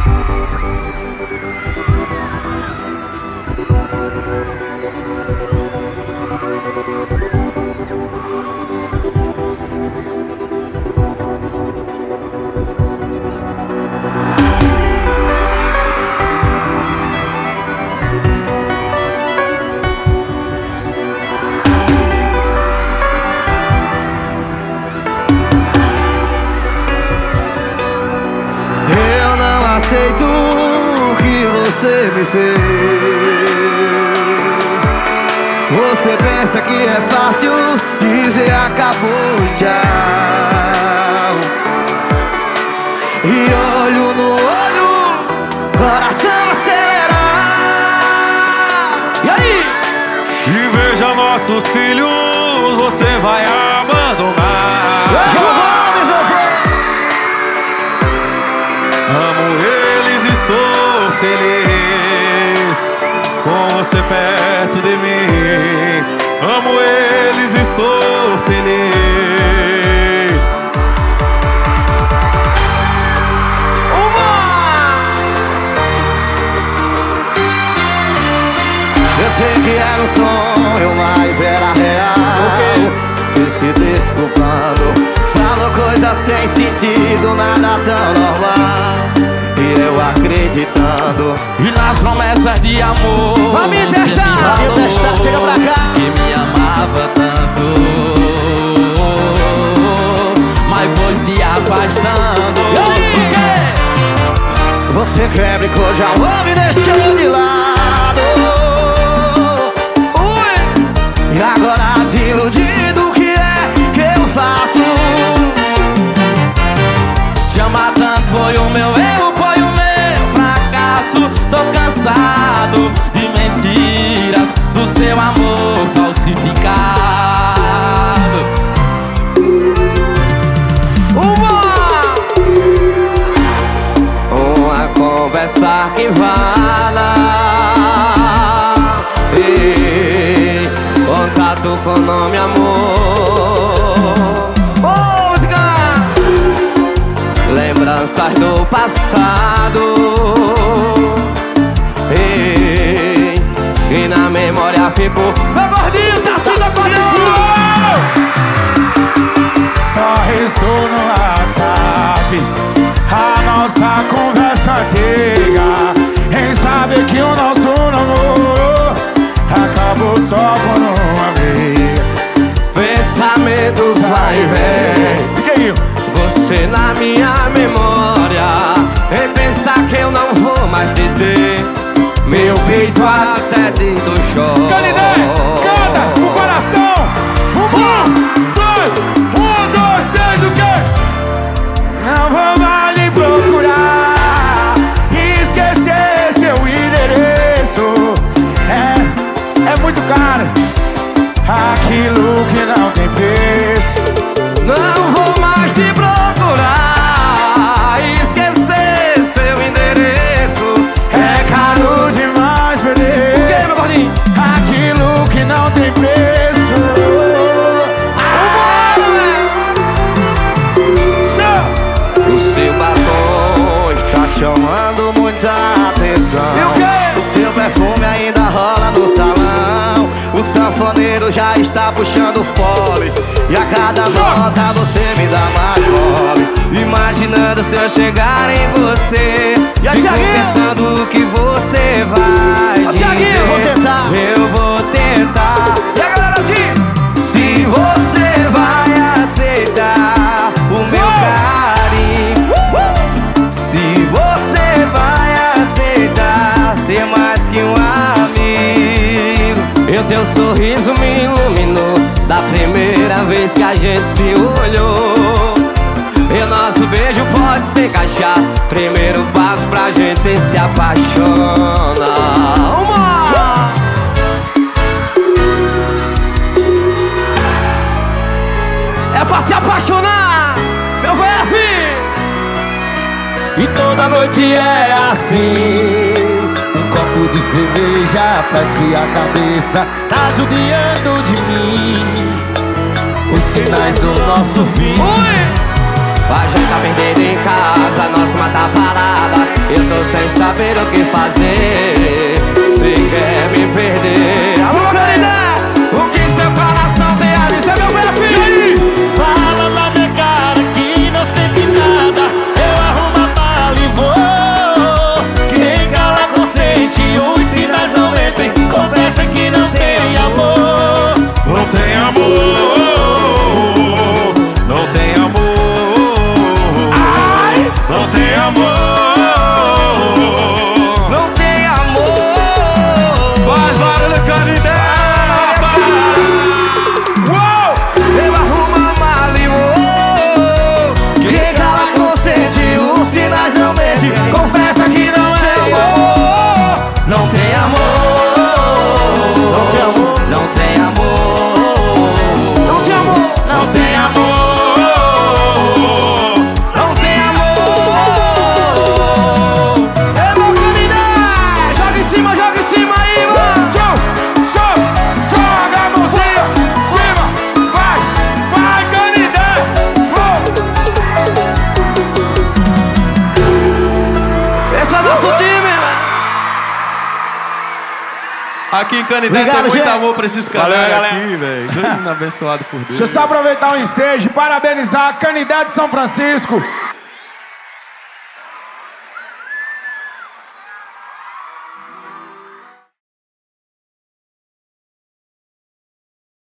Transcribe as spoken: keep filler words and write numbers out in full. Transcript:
Aceito o que você me fez. Você pensa que é fácil dizer acabou e tchau. E olho no olho, coração acelerar. E aí? E veja nossos filhos, você vai abandonar. Amo eles e sou feliz com você perto de mim. Amo eles e sou feliz. Uma! Eu sei que era um sonho, mas era real. Se se desculpando, falou coisas sem sentido, nada tão normal. E eu acreditando E nas promessas de amor Vai me você testar, me vai me testar, chega pra cá. Que me amava tanto, mas foi se afastando. E aí, o quê? Você que brincou de amor me deixou de lado. Ui! E agora desiludido, o que é que eu faço? Te amar tanto foi o meu erro, foi o meu fracasso. Tô cansado de mentiras, do seu amor falsificado. Uma! Uma conversa que vale. Ei, contato com nome amor. Música! Lembranças do passado. Ei, e na memória ficou Meu gordinho tá se decorando! Só restou no WhatsApp a nossa conversa antiga, em saber que o nosso namoro acabou só por uma vez. pensamentos vai e vem. Que isso? Você na minha memória, em pensar que eu não vou mais te ter. Meu peito até de do choro. Canidé, canta o coração. Um, dois, um, dois, três, o quê? Não vou mais lhe procurar, esquecer seu endereço. É, é muito caro, aquilo que não tem preço. Não vou mais te procurar, esquecer seu endereço. É caro demais perder O que, meu gordinho? aquilo que não tem preço. O seu batom está chamando muita atenção. E o quê? O seu perfume ainda rola no salão. O sanfoneiro já está puxando fole. E a cada nota você me dá mais mole. Imaginando se eu chegar em você, E aí, fico Thiaguinho? pensando o que você vai Ô, dizer. Thiaguinho, eu vou tentar. Eu vou tentar. E a galera de... Se você vai aceitar o meu carinho, se você vai aceitar ser mais que um amigo. Eu teu sorriso me iluminou da primeira vez que a gente se olhou. E nosso beijo pode se encaixar, primeiro passo pra gente se apaixonar. Uma! É pra se apaixonar, meu V F! E toda noite é assim, um copo de cerveja pra esfriar a cabeça tá judiando de mim. Os sinais do nosso fim. Ui! A gente tá perdido em casa, nós com uma tá parada. Eu tô sem saber o que fazer. Se quer me perder. Alô, Canidé, o que seu coração tem a dizer, meu velho filho? Fala na minha cara que não sente nada. Eu arrumo a bala e vou. Quem cala consente, os sinais não mentem. Confessa que não tem amor. Não tem amor. Não tem amor. Ai! Não tem amor. Não tem amor. Faz barulho, Canidé. Uou! Eu arrumo a mala e vou. Quem cala consente, os sinais não mentem. Confessa que não tem amor. Não tem amor. Não tem amor. Não tem amor. Não tem amor. Não tem amor. Não tem amor. É meu Canidé. Joga em cima, joga em cima aí, mano. Tchau, tchau, joga a mãozinha, cima, vai, vai, Canidé. Esse é o nosso time, velho. Aqui em Canidé Obrigado, tem muito gente. amor pra esses caras Valeu, galera. aqui, velho. Todo mundo abençoado por Deus. Deixa eu só aproveitar o ensejo e parabenizar a Canidé de São Francisco.